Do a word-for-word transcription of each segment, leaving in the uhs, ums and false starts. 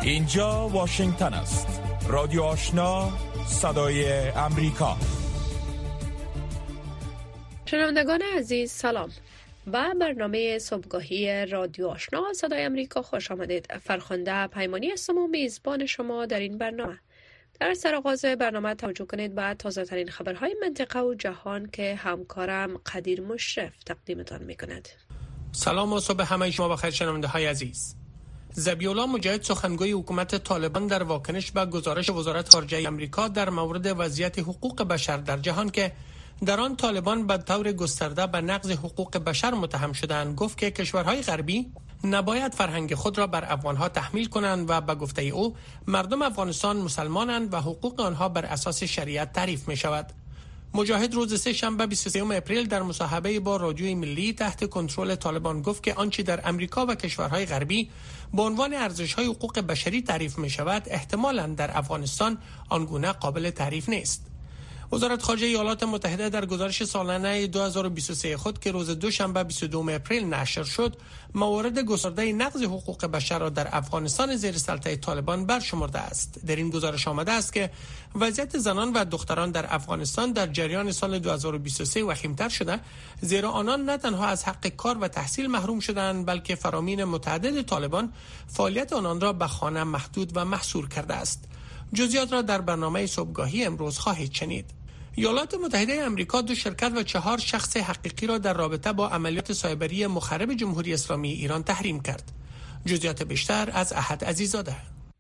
اینجا واشنگتن است. رادیو آشنا، صدای امریکا. شنوندگان عزیز سلام. با برنامه صبحگاهی رادیو آشنا صدای امریکا خوش آمدید. فرخنده پیمانی هستم و میزبان شما در این برنامه. در سرآغاز برنامه توجه کنید به تازه ترین خبرهای منطقه و جهان که همکارم قدیر مشرف تقدیمتان میکند. سلام و صبح همه شما بخیر شنونده های عزیز. ذبیح‌الله مجاهد سخنگوی حکومت طالبان در واکنش به گزارش وزارت خارجه آمریکا در مورد وضعیت حقوق بشر در جهان که در آن طالبان به طور گسترده به نقض حقوق بشر متهم شدند گفت که کشورهای غربی نباید فرهنگ خود را بر افغانها تحمیل کنند و به گفته او مردم افغانستان مسلمانند و حقوق آنها بر اساس شریعت تعریف می شود. مجاهد روز سه شنبه بیست و سوم اپریل در مصاحبه با رادیوی ملی تحت کنترل طالبان گفت که آنچه در امریکا و کشورهای غربی به عنوان ارزش‌های حقوق بشری تعریف می شود احتمالاً در افغانستان آنگونه قابل تعریف نیست. وزارت خارجه ایالات متحده در گزارش سالانه دو هزار و بیست و سه خود که روز دوشنبه بیست و دوم اپریل نشر شد، موارد گسترده نقض حقوق بشر را در افغانستان زیر سلطه طالبان برشمرده است. در این گزارش آمده است که وضعیت زنان و دختران در افغانستان در جریان سال دو هزار و بیست و سه وخیم‌تر شده، زیرا آنان نه تنها از حق کار و تحصیل محروم شدند، بلکه فرامین متعدد طالبان فعالیت آنان را به خانه محدود و محصور کرده است. جزئیات را در برنامه صبحگاهی امروز خواهید شنید. ایالات متحده آمریکا دو شرکت و چهار شخص حقیقی را در رابطه با عملیات سایبری مخرب جمهوری اسلامی ایران تحریم کرد. جزئیات بیشتر از احد عزیزاده.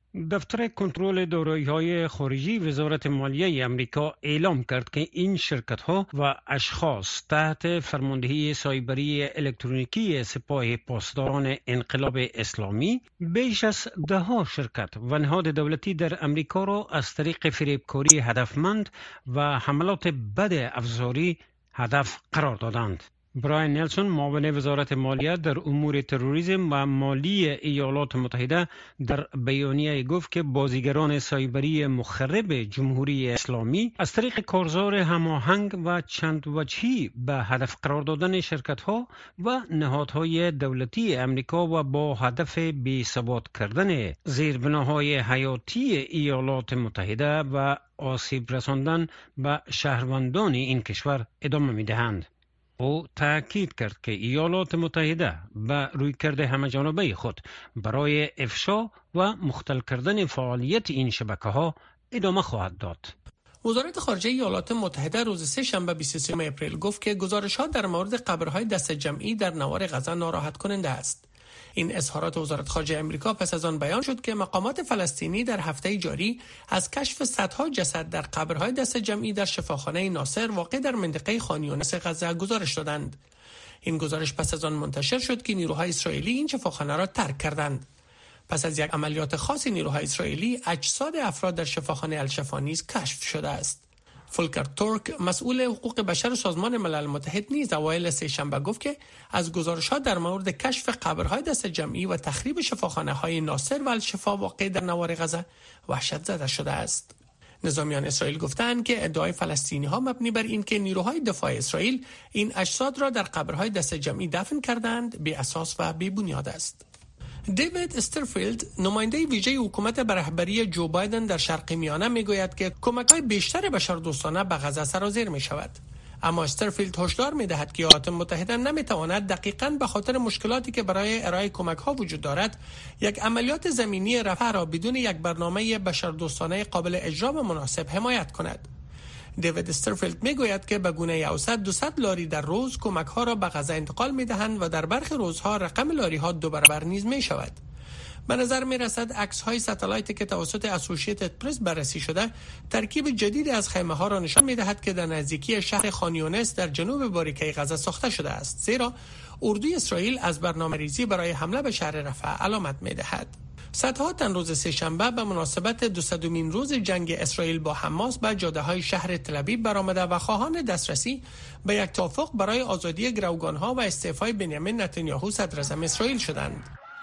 دفتر کنترل دارایی‌های خارجی وزارت مالیه آمریکا اعلام کرد که این شرکت‌ها و اشخاص تحت فرماندهی سایبری الکترونیکی سپاه پاسداران انقلاب اسلامی بیش از ده ها شرکت و نهاد دولتی در امریکا را از طریق فریبکاری هدفمند و حملات بد افزاری هدف قرار دادند. برایان نلسون معاون وزارت مالیه در امور تروریسم و مالی ایالات متحده در بیانیه گفت که بازیگران سایبری مخرب جمهوری اسلامی از طریق کارزار هماهنگ و چند وجهی به هدف قرار دادن شرکت‌ها و نهادهای دولتی امریکا و با هدف بی‌ثبات کردن زیربناهای حیاتی ایالات متحده و آسیب رساندن به شهروندان این کشور ادامه می‌دهند. او تأکید کرد که ایالات متحده به رویکرد همه‌جانبه خود برای افشا و مختل کردن فعالیت این شبکه‌ها ادامه خواهد داد. وزارت خارجه ایالات متحده روز سه شنبه بیست و سوم اپریل گفت که گزارش‌ها در مورد قبرهای دست جمعی در نوار غزه ناراحت کننده است. این اظهارات وزارت خارجه آمریکا پس از آن بیان شد که مقامات فلسطینی در هفته جاری از کشف صدها جسد در قبرهای دست جمعی در شفاخانه ناصر واقع در منطقه خان یونس غزه گزارش دادند. این گزارش پس از آن منتشر شد که نیروهای اسرائیلی این شفاخانه را ترک کردند. پس از یک عملیات خاص نیروهای اسرائیلی اجساد افراد در شفاخانه الشفا نیز کشف شده است. فولکر تورک مسئول حقوق بشر سازمان ملل متحد نیز اوایل سه شنبه گفت که از گزارش‌ها در مورد کشف قبرهای دست جمعی و تخریب شفاخانه‌های ناصر و الشفا واقع در نوار غزه وحشت زده شده است. نظامیان اسرائیل گفتند که ادعای فلسطینی‌ها مبنی بر این که نیروهای دفاع اسرائیل این اجساد را در قبرهای دست جمعی دفن کردند بی اساس و بی بنیاد است. دیوید استرفیلد نماینده ویژه حکومت به رهبری جو بایدن در شرق میانه میگوید که کمک‌های بیشتر بشردوستانه به غزه سرازیر می شود. اما استرفیلد هشدار می‌دهد که ایالات متحده نمی‌تواند دقیقاً به خاطر مشکلاتی که برای ارائه کمک‌ها وجود دارد یک عملیات زمینی رفح را بدون یک برنامه بشردوستانه قابل اجرا و مناسب حمایت کند. دیوید استرفیلد میگوید که به گونه اوسط دویست لاری در روز کمک‌ها را به غزه انتقال می‌دهند و در برخی روزها رقم لاری‌ها دو برابر نیز می‌شود. به نظر می‌رسد عکس‌های ساتلایتی که توسط اسوسییتد پرس بررسی شده ترکیب جدیدی از خیمه‌ها را نشان می‌دهد که در نزدیکی شهر خان یونس در جنوب باریکه غزه ساخته شده است، زیرا اردوی اسرائیل از برنامه‌ریزی برای حمله به شهر رفح علامت می‌دهد. صدها تن روز سه‌شنبه به مناسبت دویستمین روز جنگ اسرائیل با حماس به جاده‌های شهر تل‌آویو برآمده و خواهان دسترسی به یک توافق برای آزادی گروگان‌ها و استعفای بنیامین نتانیاهو صدراعظم اسرائیل شدند.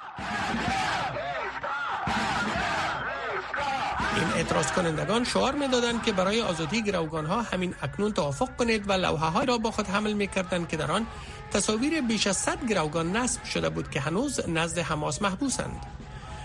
این اعتراض کنندگان شعار می‌دادند که برای آزادی گروگان‌ها همین اکنون توافق کنید و لوحه‌هایی را با خود حمل می‌کردند که در آن تصاویر بیش از صد گروگان نصب شده بود که هنوز نزد حماس محبوسند.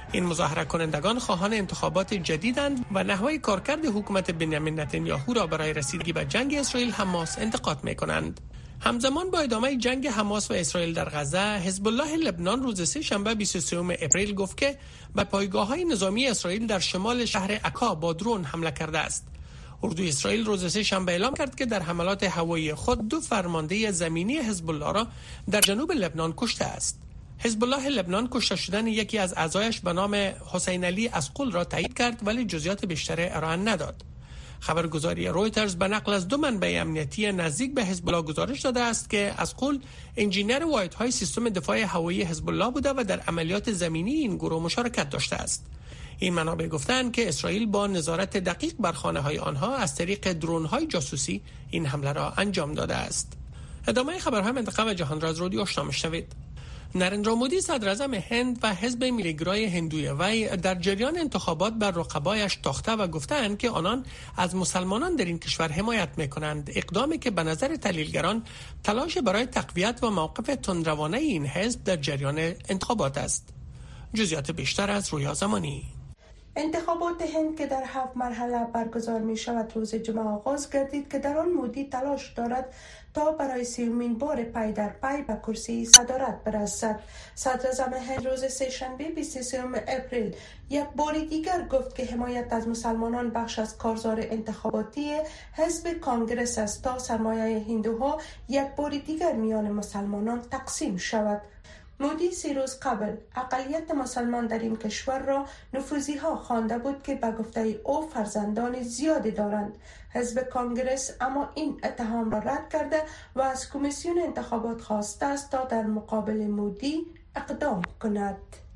این مظاهره کنندگان خواهان انتخابات جدیدند و نحوه کارکرد حکومت بنیامین نتانیاهو را برای رسیدگی به جنگ اسرائیل حماس انتقاد می‌کنند. همزمان با ادامه جنگ حماس و اسرائیل در غزه، حزب الله لبنان روز سه شنبه بیست و سوم اپریل گفت که به پایگاه‌های نظامی اسرائیل در شمال شهر عکا با درون حمله کرده است. اردوی اسرائیل روز سه شنبه اعلام کرد که در حملات هوایی خود دو فرمانده زمینی حزب الله را در جنوب لبنان کشته است. حزب الله لبنان کشته شدن یکی از اعضایش به نام حسین علی اسقول را تایید کرد ولی جزئیات بیشتر ارائه نداد. خبرگزاری رویترز به نقل از دو منبع امنیتی نزدیک به حزب الله گزارش داده است که اسقول انجینر واحدهای سیستم دفاع هوایی حزب الله بوده و در عملیات زمینی این گروه مشارکت داشته است. این منابع گفتند که اسرائیل با نظارت دقیق بر خانه‌های آنها از طریق درون‌های جاسوسی این حمله را انجام داده است. ادامه خبرهای منطقه و جهان را از رادیو آشنا می‌شنوید. نریندرا مودی صدراعظم هند و حزب ملیگرای هندوی وی در جریان انتخابات بر رقبایش تاخته و گفتند که آنان از مسلمانان در این کشور حمایت می‌کنند، اقدامی که به نظر تحلیلگران تلاش برای تقویت و موقف تندروانه این حزب در جریان انتخابات است. جزئیات بیشتر از رویا زمانی. انتخابات هند که در هفت مرحله برگزار می شود روز جمعه آغاز گردید که در آن مودی تلاش دارد تا برای سیومین بار پی در پی به کرسی صدارت برسد. صدراعظم هند روز سه شنبه بیست و سوم اپریل یک بار دیگر گفت که حمایت از مسلمانان بخش از کارزار انتخاباتی حزب کانگرس است تا سرمایه هندوها یک بار دیگر میان مسلمانان تقسیم شود. مودی سی روز قبل اقلیت مسلمان در این کشور را نفوذی ها خوانده بود که به گفته او فرزندان زیادی دارند. حزب کانگرس اما این اتهام را رد کرده و از کمیسیون انتخابات خواسته است تا در مقابل مودی اقدام کند.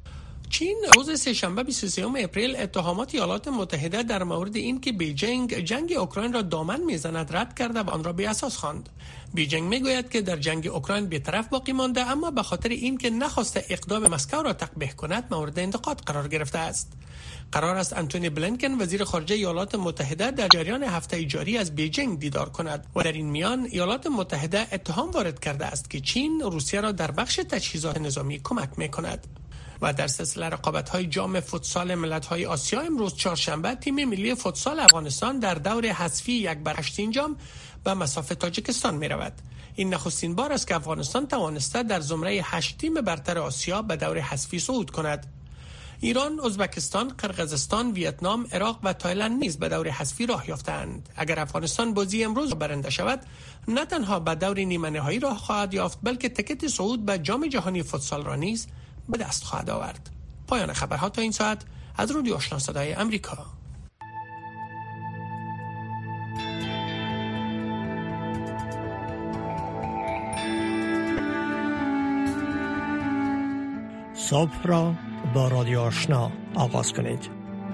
چین روز سه‌شنبه بیست و سوم اپریل اتهامات ایالات متحده در مورد اینکه بیجینگ جنگ اوکراین را دامن میزند رد کرده و آن را بی اساس خواند. بیجینگ میگوید که در جنگ اوکراین بی‌طرف باقی مانده، اما به خاطر اینکه نخواسته اقدام مسکو را تقبیح کند مورد انتقاد قرار گرفته است. قرار است انتونی بلینکن وزیر خارجه ایالات متحده در جریان هفته جاری از بیجینگ دیدار کند و در این میان ایالات متحده اتهام وارد کرده است که چین روسیه را در بخش تجهیزات نظامی کمک میکند. و در سلسله رقابت‌های جام فوتسال ملت‌های آسیا امروز چهارشنبه تیم ملی فوتسال افغانستان در دور حذفی یک بر هشت جام به مصاف تاجیکستان می‌رود. این نخستین بار است که افغانستان توانسته در زمره هشت تیم برتر آسیا به دور حذفی صعود کند. ایران، ازبکستان، قرقیزستان، ویتنام، عراق و تایلند نیز به دور حذفی راه یافتند. اگر افغانستان بازی امروز برنده شود، نه تنها به دور نیمه نهایی راه خواهد یافت، بلکه تکت صعود به جام جهانی فوتسال را نیز به دست خواهد آورد. پایان خبرها تا این ساعت از رادیو آشنا صدای امریکا. صبح را با رادیو آشنا آغاز کنید.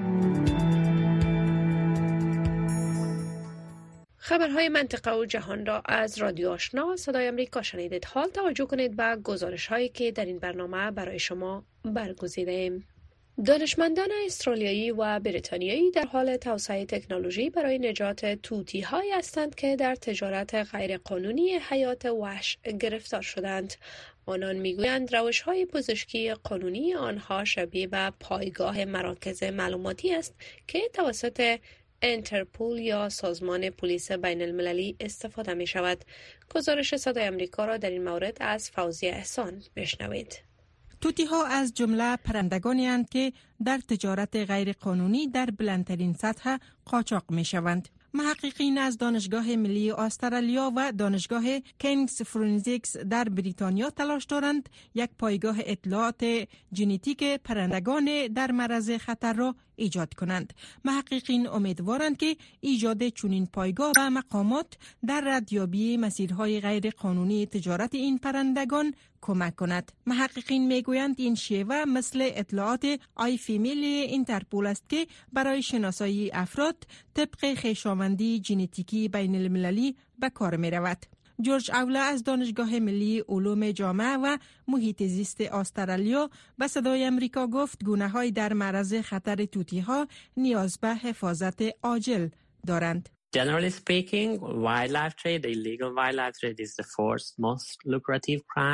خبرهای منطقه و جهان را از رادیو آشنا صدای امریکا شنیدید. حال توجه کنید به گزارش هایی که در این برنامه برای شما برگزیده ایم. دانشمندان استرالیایی و بریتانیایی در حال توسعه تکنولوژی برای نجات طوطی هایی هستند که در تجارت غیرقانونی حیات وحش گرفتار شدند. آنان میگویند روش های پزشکی قانونی آنها شبیه به پایگاه مراکز معلوماتی است که توسط انترپول یا سازمان پلیس بین المللی استفاده می شود. گزارش صدای امریکا را در این مورد از فوزیه احسان بشنوید. طوطی ها از جمله پرندگانی هستند که در تجارت غیر قانونی در بلندترین سطح قاچاق می شوند. محققین از دانشگاه ملی استرالیا و دانشگاه کینگز فرونزیکس در بریتانیا تلاش دارند یک پایگاه اطلاعات ژنتیک پرندگان در معرض خطر را ایجاد کنند. محققین امیدوارند که ایجاد چنین پایگاه و مقامات در ردیابی مسیرهای غیر قانونی تجارت این پرندگان کمک کند. محققین میگویند این شیوه مثل اطلاعات آی فیمیل اینترپول است که برای شناسایی افراد طبق خویشاوندی ژنتیکی بین المللی به کار می رود. جورج اولا از دانشگاه ملی علوم جامعه و محیط زیست استرالیا به صدای امریکا گفت گونه‌های در معرض خطر طوطی‌ها نیاز به حفاظت عاجل دارند. Generally speaking, wildlife trade, the illegal wildlife trade is the fourth most lucrative crime.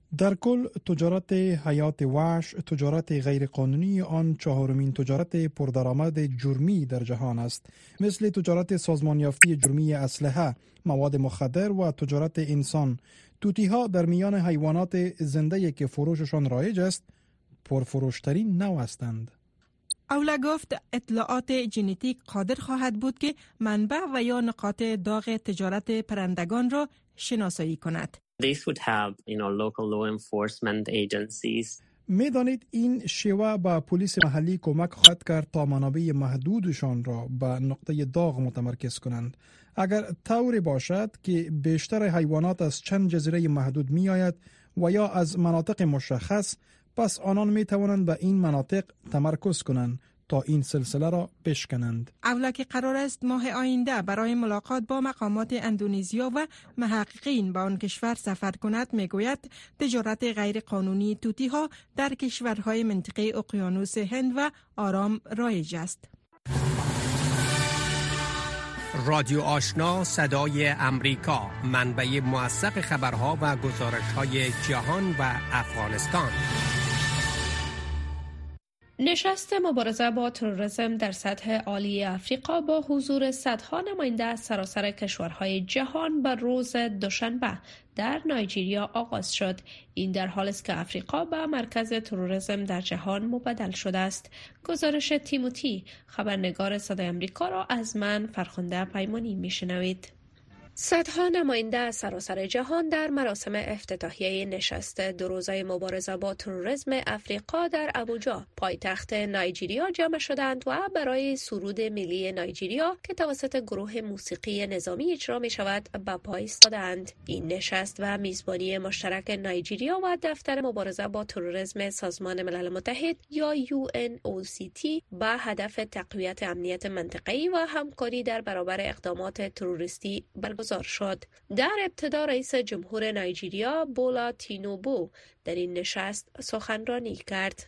در کل تجارت حیات وحش، تجارت غیرقانونی آن چهارمین تجارت پردرآمد جرمی در جهان است. مثل تجارت سازمان یافته جرمی اسلحه، مواد مخدر و تجارت انسان. توتی‌ها در میان حیوانات زنده که فروششان رایج است، پرفروشترین نوع هستند. اولا گفت اطلاعات ژنتیک قادر خواهد بود که منبع و یا نقاط داغ تجارت پرندگان را شناسایی کند. This would help, you know, local law enforcement agencies. می‌دانید این شیوه به پلیس محلی کمک خواهد کرد تا منابع محدودشان را به نقطه داغ متمرکز کنند. اگر طوری باشد که بیشتر حیوانات از چند جزیره محدود می آید و یا از مناطق مشخص، پس آنان می توانند به این مناطق تمرکز کنند تا این سلسله را بشکنند. اولا که قرار است ماه آینده برای ملاقات با مقامات اندونزیا و محققین به آن کشور سفر کند، میگوید تجارت غیر قانونی توتی ها در کشورهای منطقه اقیانوس هند و آرام رایج است. رادیو آشنا صدای امریکا، منبع موثق خبرها و گزارش‌های جهان و افغانستان. نشست مبارزه با تروریسم در سطح عالی افریقا با حضور صدها نماینده از سراسر کشورهای جهان بر روز دوشنبه در نایجیریا آغاز شد. این در حالی است که افریقا به مرکز تروریسم در جهان مبدل شده است. گزارش تیموتی، خبرنگار صدای آمریکا، را از من فرخنده پیمانی میشنوید. صدها نماینده از سراسر جهان در مراسم افتتاحیه نشست دو روزه مبارزه با تروریسم افریقا در ابوجا، پایتخت نایجیریا، جمع شدند و برای سرود ملی نایجیریا که توسط گروه موسیقی نظامی اجرا می شود به پای ایستادند. این نشست و میزبانی مشترک نایجیریا و دفتر مبارزه با تروریسم سازمان ملل متحد یا یو ان او سی تی به هدف تقویت امنیت منطقه‌ای و همکاری در برابر اقدامات تروریستی برگزار شد. در ابتدا رئیس جمهور نایجیریا بولا تینوبو در این نشست سخنرانی کرد.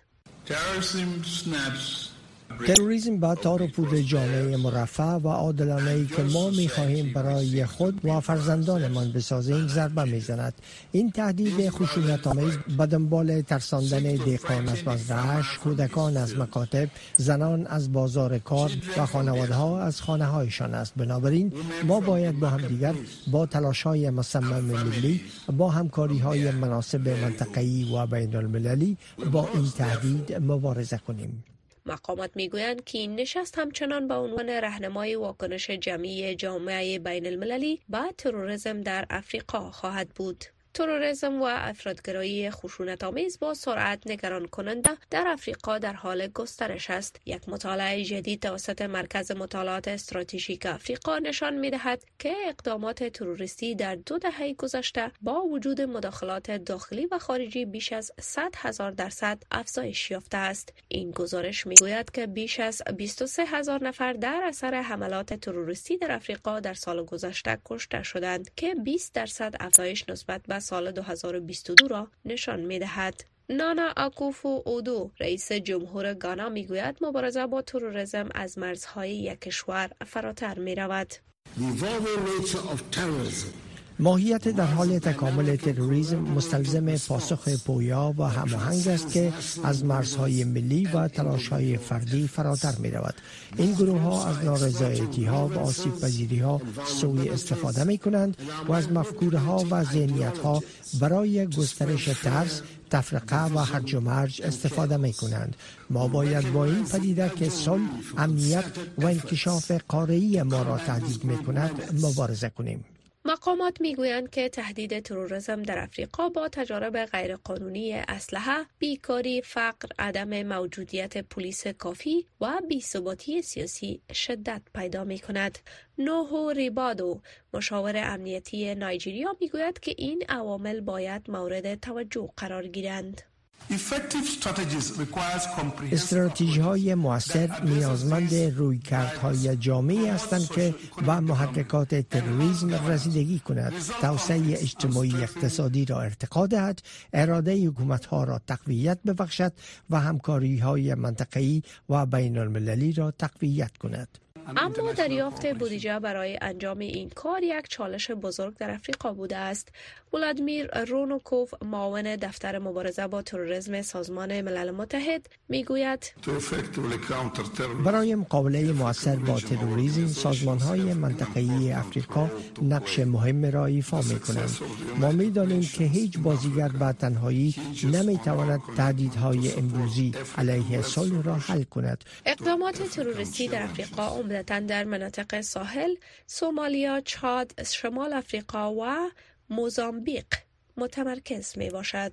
تروریسم با تار و پود جامعه مرفه و عادلانه‌ای که ما می‌خواهیم برای خود و فرزندانمان بسازیم ضربه می‌زند. این تهدید خشونت‌آمیز به دنبال ترساندن دهقان از مزرعه‌اش، کودکان از مکاتب، زنان از بازار کار و خانواده‌ها از خانه‌هایشان است. بنابراین ما باید با همدیگر با تلاش‌های مصمم ملی، با همکاری‌های مناسب منطقه‌ای و بین‌المللی با این تهدید مبارزه کنیم. مقامات میگویند که این نشست همچنان به عنوان راهنمای واکنش جمعی جامعه بین المللی به تروریسم در افریقا خواهد بود. تروریسم و افراطگرایی خشونت‌آمیز با سرعت نگران کننده در افریقا در حال گسترش است. یک مطالعه جدید توسط مرکز مطالعات استراتژیک افریقا نشان می‌دهد که اقدامات تروریستی در دو دهه گذشته با وجود مداخلات داخلی و خارجی بیش از صد هزار درصد افزایش یافته است. این گزارش می‌گوید که بیش از بیست و سه هزار نفر در اثر حملات تروریستی در افریقا در سال گذشته کشته شدند که بیست درصد افزایش نسبت به سال دو هزار و بیست و دو را نشان می‌دهد. نانا آکوفو اودو، رئیس جمهور گانا، میگوید مبارزه با تروریسم از مرزهای یک کشور فراتر می‌رود. ماهیت در حال تکامل تروریسم مستلزم پاسخ پویا و هماهنگ است که از مرزهای ملی و تلاش‌های فردی فراتر می‌رود. این گروه‌ها از نارضایتی‌ها و آسیب‌پذیری‌ها سوء استفاده می‌کنند و از مفکوره‌ها و ذهنیت‌ها برای گسترش ترس، تفرقه و هرج و مرج استفاده می کنند. ما باید با این پدیده که صلح، امنیت و انکشاف قاره‌ای ما را تهدید می کند مبارزه کنیم. مقامات میگویند که تهدید تروریسم در افریقا با تجارب غیرقانونی اسلحه، بیکاری، فقر، عدم موجودیت پلیس کافی و بی‌ثباتی سیاسی شدت پیدا می کند. نوحو ریبادو، مشاور امنیتی نایجیریا، میگوید که این عوامل باید مورد توجه قرار گیرند. استراتژی‌های مؤثر نیازمند رویکردهای جامعی هستند که به محرکات تروریسم رسیدگی کند، توسعه اجتماعی اقتصادی را ارتقا دهد، اراده حکومت‌ها را تقویت ببخشد و همکاری‌های منطقه‌ای و بین‌المللی را تقویت کند. اما دریافت بودجه برای انجام این کار یک چالش بزرگ در افریقا بوده است. ولادیمیر رونوکوف معاون دفتر مبارزه با تروریسم سازمان ملل متحد میگوید برای مقابله مؤثر با تروریسم سازمان‌های منطقه‌ای افریقا نقش مهم را ایفا می‌کنند. ما می‌دانیم که هیچ بازیگر به تنهایی نمی‌تواند تهدیدهای امروزی علیه صلح را حل کند. اقدامات تروریستی در افریقا عمدتاً در مناطق ساحل، سومالیا، چاد، شمال افریقا و موزامبیق متمرکز می باشد.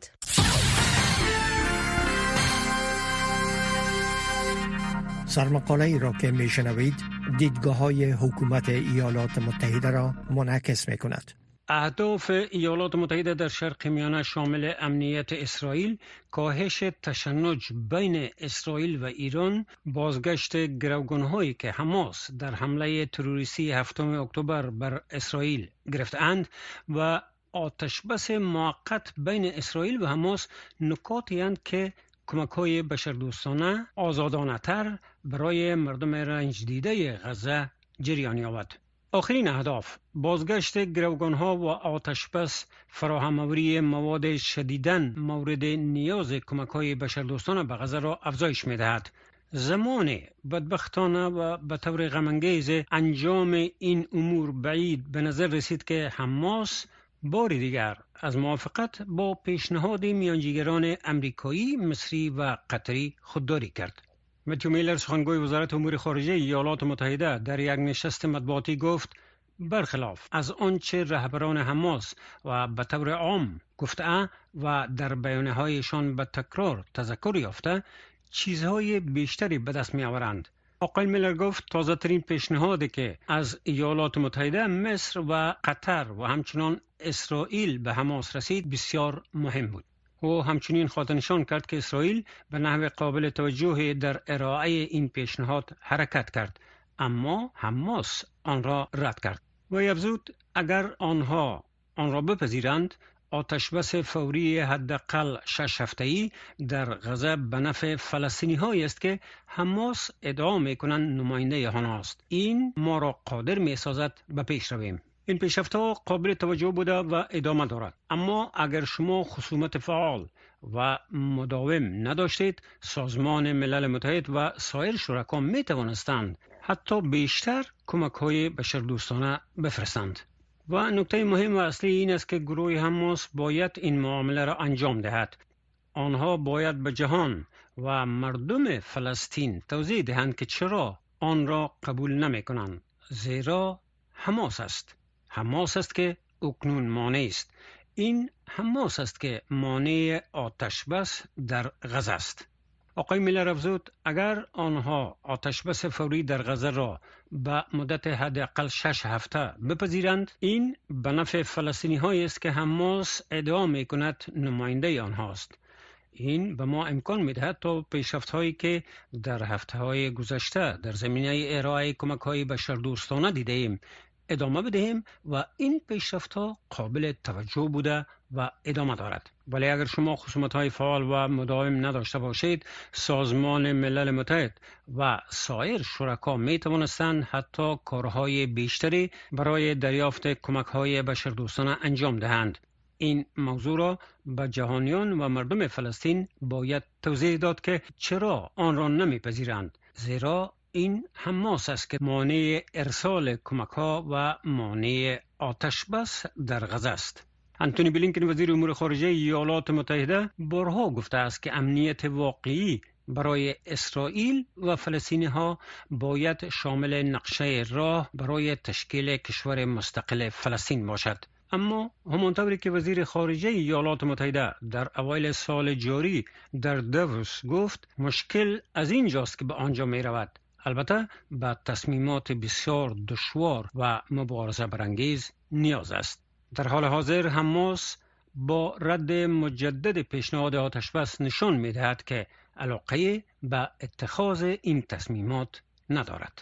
سرمقاله ای را که می شنوید دیدگاه های حکومت ایالات متحده را منعکس می کند. اهداف ایالات متحده در شرق میانه شامل امنیت اسرائیل، کاهش تشنج بین اسرائیل و ایران، بازگشت گروگان‌هایی که حماس در حمله تروریستی هفتم اکتبر بر اسرائیل گرفتند و آتشبس موقت بین اسرائیل و حماس نکاتی اند که کمک‌های بشردوستانه آزادانه تر برای مردم رنج دیده غزه جریان یابد. آخرین اهداف بازگشت گروگان‌ها و آتشبس، فراهم‌آوری مواد شدیداً مورد نیاز کمک‌های بشردوستانه به غزه را افزایش می‌دهد. زمان بدبختانه و به طور غم‌انگیز انجام این امور بعید به نظر رسید که حماس بار دیگر از موافقت با پیشنهاد میانجیگران امریکایی، مصری و قطری خودداری کرد. متیو میلر، سخنگوی وزارت امور خارجه ایالات متحده، در یک نشست مطبوعاتی گفت برخلاف از آنچه رهبران حماس و به طور عام گفته و در بیانیه‌هایشان به تکرار تذکر یافته، چیزهای بیشتری به دست می‌آورند. آقای میلر گفت تازه ترین پیشنهادی که از ایالات متحده، مصر و قطر و همچنین اسرائیل به حماس رسید بسیار مهم بود. او همچنین خاطرنشان کرد که اسرائیل به نحو قابل توجهی در ارائه این پیشنهاد حرکت کرد، اما حماس آن را رد کرد و افزود اگر آنها آن را بپذیرند، آتشبس فوری حداقل شش هفته‌ای در غزه به نفع فلسطینی‌هایی است که حماس ادعا می‌کنند نماینده آنها است. این ما را قادر می‌سازد به پیش رویم. این پیشرفت‌ها قابل توجه بوده و ادامه دارد، اما اگر شما خصومت فعال و مداوم نداشتید، سازمان ملل متحد و سایر شرکا می توانستند حتی بیشتر کمک‌های بشردوستانه بفرستند. و نکته مهم و اصلی این است که گروه حماس باید این معامله را انجام دهد. آنها باید به جهان و مردم فلسطین توضیح دهند که چرا آن را قبول نمی کنند. زیرا حماس است. حماس است که اکنون مانع است. این حماس است که مانع آتشبس در غزه است. آقای میلر افزود اگر آنها آتشبس فوری در غزه را به مدت حداقل شش هفته بپذیرند، این به نفع فلسطینی هایی است که حماس ادعا می کند نماینده آنهاست. این به ما امکان می دهد تا پیشرفت هایی که در هفته های گذشته در زمینه ارائه کمک های بشردوستانه دیده ایم ادامه بدهیم و این پیشرفت ها قابل توجه بوده و ادامه دارد. ولی اگر شما خصومت های فعال و مداوم نداشته باشید، سازمان ملل متحد و سایر شرکا می توانستند حتی کارهای بیشتری برای دریافت کمک های بشردوستانه انجام دهند. این موضوع را به جهانیان و مردم فلسطین باید توضیح داد که چرا آن را نمیپذیرند، زیرا این حماس است که مانع ارسال کمک ها و مانع آتشبس در غزه است. انتونی بلینکن وزیر امور خارجه ایالات متحده بارها گفته است که امنیت واقعی برای اسرائیل و فلسطینی ها باید شامل نقشه راه برای تشکیل کشور مستقل فلسطین باشد. اما همانطوری که وزیر خارجه ایالات متحده در اوایل سال جاری در دووس گفت، مشکل از این جاست که به آنجا می رود. البته به تصمیمات بسیار دشوار و مبارزه برانگیز نیاز است. در حال حاضر حماس با رد مجدد پیشنهاد آتشبس نشان می دهد که علاقه به اتخاذ این تصمیمات ندارد.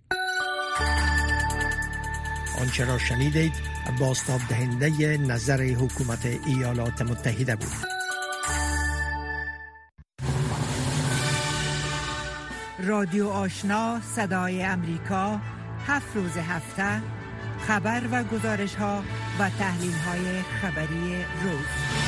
آنچه را شنیدید بازتاب دهنده نظر حکومت ایالات متحده بود. رادیو آشنا صدای امریکا، هفت روز هفته، خبر و گزارش ها و تحلیل های خبری روز.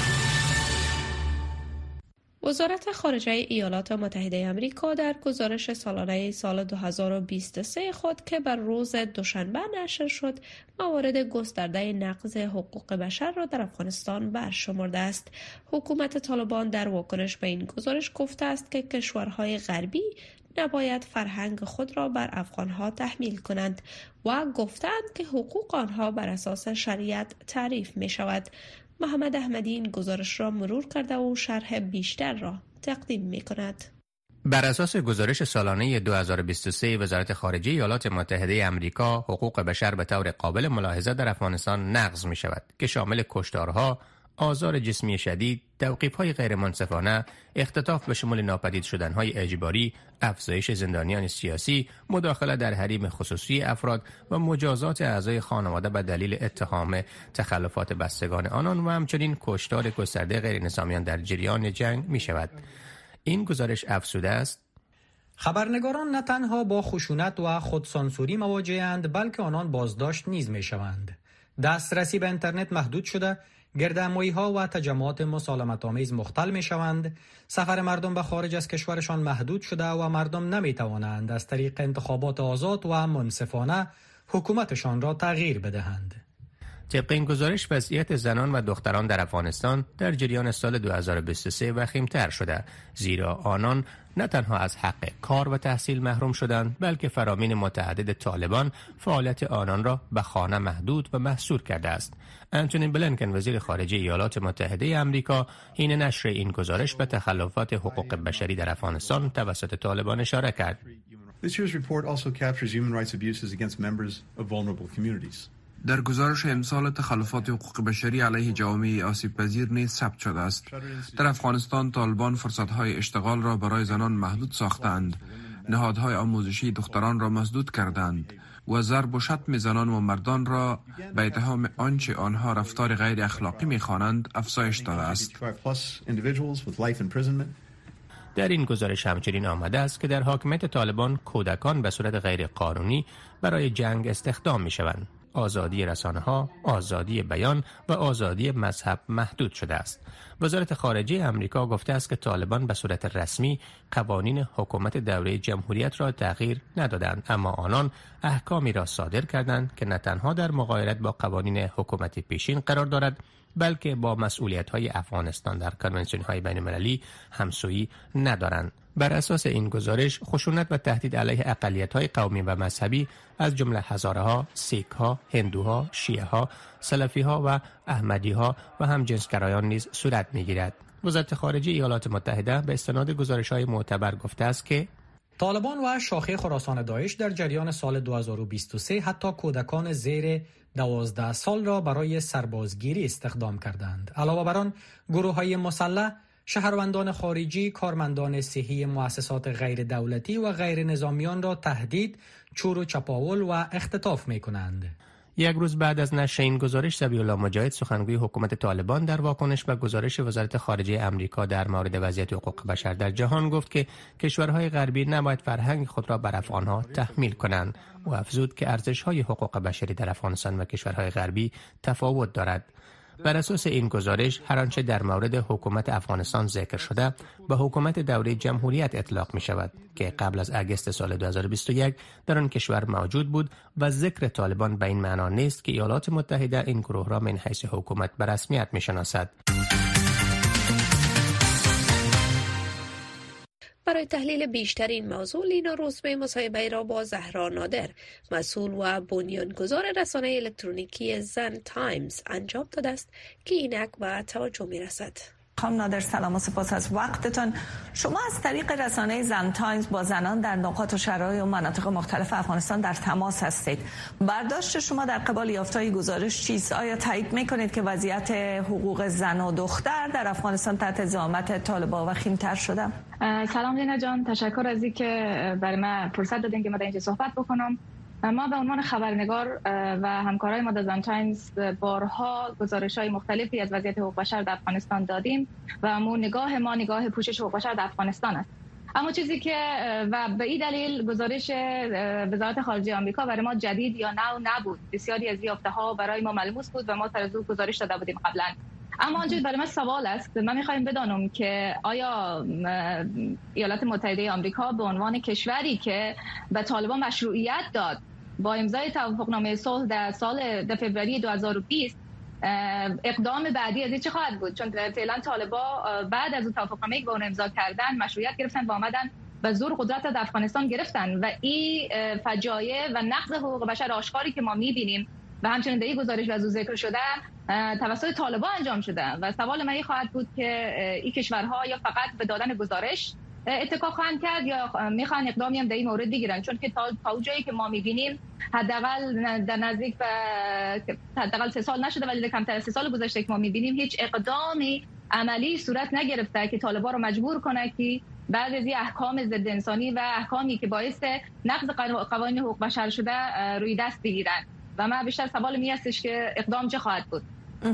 وزارت خارجه ایالات متحده آمریکا در گزارش سالانه سال دو هزار و بیست و سه خود که بر روز دوشنبه نشر شد، موارد گسترده نقض حقوق بشر را در افغانستان برشمرده است. حکومت طالبان در واکنش به این گزارش گفته است که کشورهای غربی نباید فرهنگ خود را بر افغانها تحمیل کنند و گفتند که حقوق آنها بر اساس شریعت تعریف می شود. محمد احمدی این گزارش را مرور کرده و شرح بیشتر را تقدیم می کند. بر اساس گزارش سالانه دو هزار و بیست و سه وزارت خارجه ایالات متحده آمریکا، حقوق بشر به طور قابل ملاحظه در افغانستان نقض می شود که شامل کشتارها، آزار جسمی شدید، توقیف‌های غیر منصفانه، اختطاف به شمول ناپدید شدن‌های اجباری، افزایش زندانیان سیاسی، مداخله در حریم خصوصی افراد و مجازات اعضای خانواده به دلیل اتهام تخلفات بستگان آنان و همچنین کشتار گسترده غیر نظامیان در جریان جنگ می‌شود. این گزارش افزوده است: خبرنگاران نه تنها با خشونت و خودسانسوری مواجه‌اند، بلکه آنان بازداشت نیز می‌شوند. دسترسی به اینترنت محدود شده، گردهمایی‌ها و تجمعات مسالمت‌آمیز مختل می‌شوند. سفر مردم به خارج از کشورشان محدود شده و مردم نمی‌توانند از طریق انتخابات آزاد و منصفانه حکومتشان را تغییر بدهند. طبق این گزارش وضعیت زنان و دختران در افغانستان در جریان سال دو هزار و بیست و سه وخیم‌تر شده، زیرا آنان نه تنها از حق کار و تحصیل محروم شدند، بلکه فرامین متعدد طالبان فعالیت آنان را به خانه محدود و محصور کرده است. انتونی بلینکن وزیر خارجه ایالات متحده آمریکا حین نشر این گزارش به تخلفات حقوق بشری در افغانستان توسط طالبان اشاره کرد. This year's report also captures human rights abuses against members of vulnerable communities. در گزارش امسال تخلفات حقوق بشری علیه جوامع آسیب پذیر نیز ثبت شده است. در افغانستان طالبان فرصت‌های اشتغال را برای زنان محدود ساختند، نهادهای آموزشی دختران را مسدود کردند و ضرب و شتم زنان و مردان را به اتهام آنچه آنها رفتار غیر اخلاقی می‌خوانند افزایش داده است. در این گزارش همچنین آمده است که در حاکمیت طالبان کودکان به صورت غیر قانونی برای جنگ استخدام می‌شوند. آزادی رسانه‌ها، آزادی بیان و آزادی مذهب محدود شده است. وزارت خارجه آمریکا گفته است که طالبان به صورت رسمی قوانین حکومت دوره جمهوریت را تغییر ندادند، اما آنان احکامی را صادر کردند که نه تنها در مغایرت با قوانین حکومت پیشین قرار دارد، بلکه با مسئولیت‌های افغانستان در کنوانسیون‌های بین‌المللی همسویی ندارند. بر اساس این گزارش، خشونت و تهدید علیه اقلیت‌های قومی و مذهبی از جمله هزاره‌ها، سیک‌ها، هندوها، شیعه‌ها، سلفی‌ها و احمدی‌ها و همجنسگرایان نیز صورت می‌گیرد. وزارت خارجه ایالات متحده به استناد گزارش‌های معتبر گفته است که طالبان و شاخه خراسان داعش در جریان سال دو هزار و بیست و سه حتی کودکان زیر دوازده سال را برای سربازگیری استخدام کردند. علاوه بر آن، گروه‌های مسلح شهروندان خارجی، کارمندان صحی مؤسسات غیر دولتی و غیر نظامیان را تهدید، چور و چپاول و اختطاف می کنند. یک روز بعد از نشر این گزارش، ذبیح الله مجاهد سخنگوی حکومت طالبان در واکنش به گزارش وزارت خارجه آمریکا در مورد وضعیت حقوق بشر در جهان گفت که کشورهای غربی نباید فرهنگ خود را بر افغانها تحمیل کنند و افزود که ارزش‌های حقوق بشری در افغانستان و کشورهای غربی تفاوت دارد. بر اساس این گزارش، هر آنچه در مورد حکومت افغانستان ذکر شده به حکومت دوره جمهوریت اطلاق می شود که قبل از اگست سال دو هزار و بیست و یک در آن کشور موجود بود و ذکر طالبان به این معنا نیست که ایالات متحده این گروه را من حیث حکومت به رسمیت می شناسد. برای تحلیل بیشتر این موضوع، لینا روزبه مصاحبه را با زهرا نادر، مسئول و بنیانگذار رسانه الکترونیکی زن تایمز انجام داده است که اینک به توجه می رسد. خانم نادر، سلام و سپاس از وقتتان. شما از طریق رسانه زن تایمز با زنان در نقاط و شرایط و مناطق مختلف افغانستان در تماس هستید. برداشت شما در قبال یافته‌های گزارش چیست؟ آیا تایید می‌کنید که وضعیت حقوق زن و دختر در افغانستان تحت زعامت طالبان وخیم‌تر شده؟ سلام لینا جان، تشکر از اینکه برای من فرصت دادین که من در اینجا صحبت بکنم. ما به عنوان خبرنگار و همکارای ما در زن تایمز بارها گزارش‌های مختلفی از وضعیت حقوق بشر در افغانستان دادیم و امون نگاه ما نگاه پوشش حقوق بشر در افغانستان است. اما چیزی که و به این دلیل گزارش وزارت خارجه آمریکا برای ما جدید یا نو نبود. بسیاری از یافته‌ها برای ما ملموس بود و ما سر از او گزارش داده بودیم قبلا. اما آنجا برای من سوال است، من می‌خوایم بدانم که آیا ایالات متحده آمریکا به عنوان کشوری که به طالبان مشروعیت داد با امضای توافقنامه صلح در سال در فوریه دو هزار و بیست اقدام بعدی از این چه خواهد بود؟ چون فعلا طالبان بعد از اون توافقنامه‌ای که با اون امضا کردن مشروعیت گرفتن و آمدن و زور قدرت در افغانستان گرفتن و این فجایع و نقض حقوق بشر آشکاری که ما می‌بینیم و همچنین در این گزارش از او ذکر شده توسط طالبان انجام شده و سوال من خواهد بود که این کشورها یا فقط به دادن گزارش اتکا خواهند کرد یا میخوان اقدامی هم در این مورد بگیرن، چون که تا تا جایی که ما میبینیم حداقل در نزدیک به حداقل سه سال نشده ولی کمتر از سه سال گذشته که ما میبینیم هیچ اقدامی عملی صورت نگرفته که طالبان رو مجبور کنه که بعد از این احکام ضد انسانی و احکامی که باعث نقض قوانین حقوق بشر شده روی دست بگیرن و من بیشتر سوال می هستش که اقدام چه خواهد بود.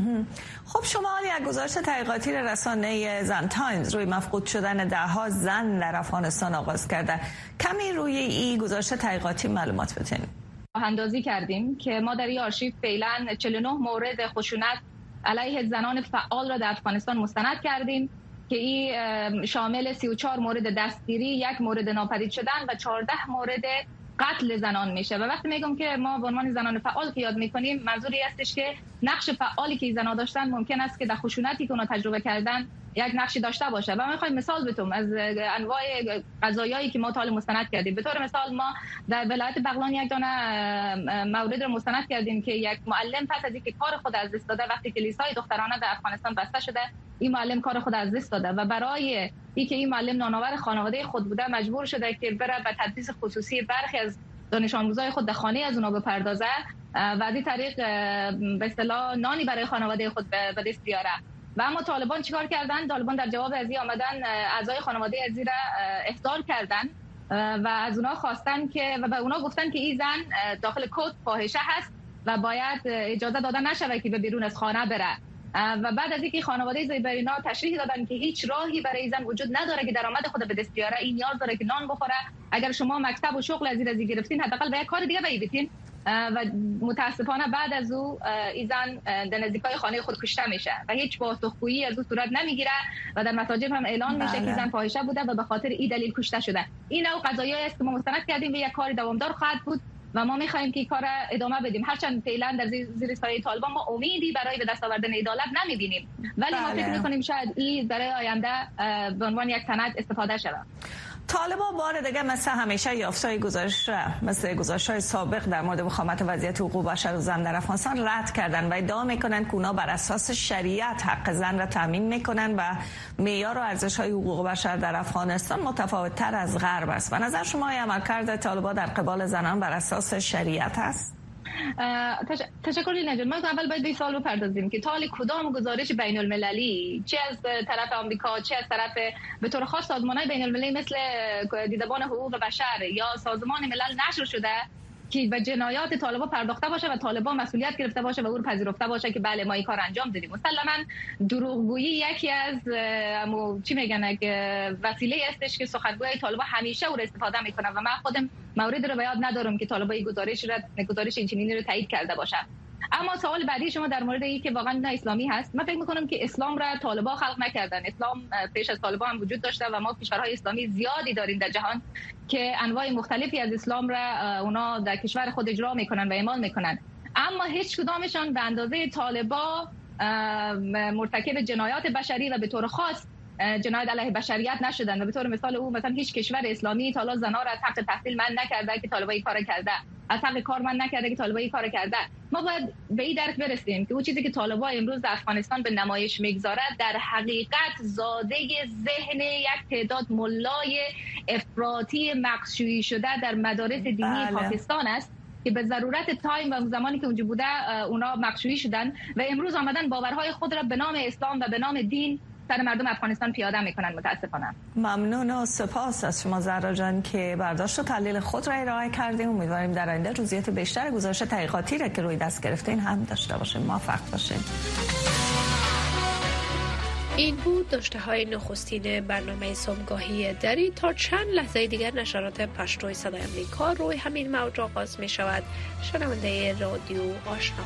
خب شما یک گزارش تحقیقاتی رسانه زن تایمز روی مفقود شدن دهها زن در افغانستان آغاز کرده. کمی روی این گزارش تحقیقاتی معلومات بدین. اندازی کردیم که ما در این آرشیو فعلا چهل و نه مورد خشونت علیه زنان فعال را در افغانستان مستند کردیم که این شامل سی و چهار مورد دستگیری، یک مورد ناپدید شدن و چهارده مورد قتل زنان میشه. و وقتی میگم که ما به عنوان زنان فعال که یاد میکنیم منظوری هستش که نقش فعالی که زنان داشتن ممکن است که در خشونتی که اونا تجربه کردن یک نقشی داشته باشه. و من میخوایم مثال بتونم از انواع قضایایی که ما تا حال مستند کردیم. به طور مثال ما در ولایت بغلان یک دانه مورد رو مستند کردیم که یک معلم پس از اینکه کار خود از دست داده وقتی که لیسای دخترانه در افغانستان بسته شده این معلم کار خود از دست داده و برای اینکه این معلم نانآور خانواده خود بوده مجبور شده که بره به تدریس خصوصی برخی از دانش آموزای خود در خانه از اونها بپردازه و از این طریق به اصطلاح نانی برای خانواده خود به دست بیاره. و اما طالبان چیکار کردن؟ طالبان در جواب از این آمدن اعضای خانواده از این را احضار کردن و از اونها خواستن که و به اونها گفتن که این زن داخل کد فاحشه هست و باید اجازه داده نشود که به بیرون از خانه بره. و بعد از اینکه خانواده زیبرینا تشریح دادن که هیچ راهی برای زن وجود نداره که درآمد خود به دست بیاره، این نیاز داره که نان بخوره. اگر شما مکتب و شغل از این رزی گرفتین حداقل به یک کار دیگه بیایید. و متاسفانه بعد از او این زن در نزدیکای خانه خود کشته میشه و هیچ پاسخگویی از او صورت نمیگیره و در مساجد هم اعلان میشه که زن فاحشه بوده و به خاطر این دلیل کشته شده. این نوع قضایایی است که ما مستند کردیم و یک کار دوامدار خواهد بود و ما میخوایم که این کار ادامه بدیم. هرچند فعلا در زیر سایه طالبان ما امیدی برای به دست آوردن عدالت نمیبینیم ولی ما فکر میکنیم شاید این برای آینده به عنوان یک سند استفاده شود. طالبان بار دیگه مثل همیشه یافته‌های گزارش را مثل گزارش‌های سابق در مورد وخامت وضعیت حقوق بشر و زن در افغانستان رد کردن و ادعا میکنن که اونا بر اساس شریعت حق زن را تضمین میکنن و معیار و ارزش‌های حقوق بشر در افغانستان متفاوت‌تر از غرب است. و نظر شما عملکرد طالبان در قبال زنان بر اساس شریعت است؟ تشکر لینا. ما اول باید به سوال بپردازیم که تا حالا کدام گزارش بین المللی چه از طرف آمریکا چه از طرف به طور خاص سازمان‌های بین المللی مثل دیدبان حقوق بشر یا سازمان ملل نشر شده که به جنایات طالبان پرداخته باشه و طالبان مسئولیت گرفته باشه و او رو پذیرفته باشه که بله ما این کار انجام دادیم. مسلماً دروغگویی یکی از چی میگن که وسیله استش که سخنگوی طالبان همیشه او رو استفاده میکنن و من خودم مورد رو به یاد ندارم که طالبان این گزارش را گزارش اینچنینی رو تایید کرده باشه. اما سوال بعدی شما در مورد این که واقعا نه اسلامی هست، من فکر میکنم که اسلام را طالبان خلق نکردن. اسلام پیش از طالبان هم وجود داشته و ما کشورهای اسلامی زیادی داریم در جهان که انواع مختلفی از اسلام را اونا در کشور خود اجرا میکنن و اعمال میکنن، اما هیچ کدامشان به اندازه طالبان مرتکب جنایات بشری و به طور خاص جنایت علیه بشریت نشدن. و به طور مثال او مثلا هیچ کشور اسلامی تا حالا زنا را از حق تحصیل من نکرده که طالبان این کارو کرده، از حق کار من نکرده که طالبان این کارو کرده. ما باید به این درک برسیم که اون چیزی که طالبان امروز در افغانستان به نمایش میگذارد در حقیقت زاده ذهن یک تعداد ملای افراطی مغشوشی شده در مدارس دینی بله. پاکستان است که به ضرورت تایم و زمانی که اونجا بوده اونا مغشوشی شدن و امروز آمدن باورهای خود را به نام اسلام و به نام دین سر مردم افغانستان پیاده میکنن. متاسفانه. ممنون و سپاس از شما زهرا جان که برداشت و تحلیل خود را ارائه کردیم. امیدواریم در آینده جزئیات بیشتر گزارش تحقیقاتی را که روی دست گرفتین هم داشته باشیم. موفق باشین. این بود داشته های نخستین برنامه صبحگاهی دری. تا چند لحظه دیگر نشرات پشتوی صدای امریکا روی همین موج آغاز می شود. شنونده رادیو آشنا